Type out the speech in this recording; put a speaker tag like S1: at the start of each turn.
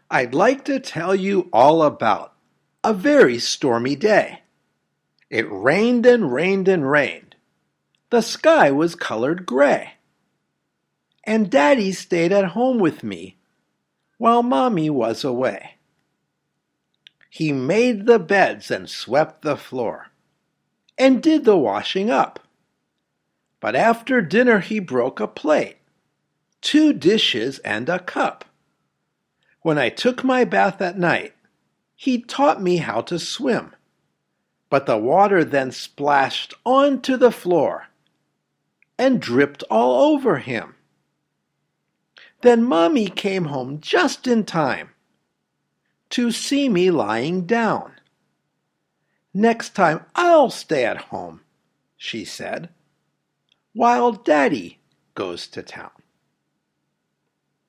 S1: I'd like to tell you all about a very stormy day. It rained and rained and rained. The sky was colored gray. And Daddy stayed at home with me while Mommy was away. He made the beds and swept the floor and did the washing up. But after dinner he broke a plate, 2 dishes and a cup. When I took my bath at night, he taught me how to swim. But the water then splashed onto the floor and dripped all over him. Then Mommy came home just in time to see me lying down. "Next time I'll stay at home," she said, "while Daddy goes to town."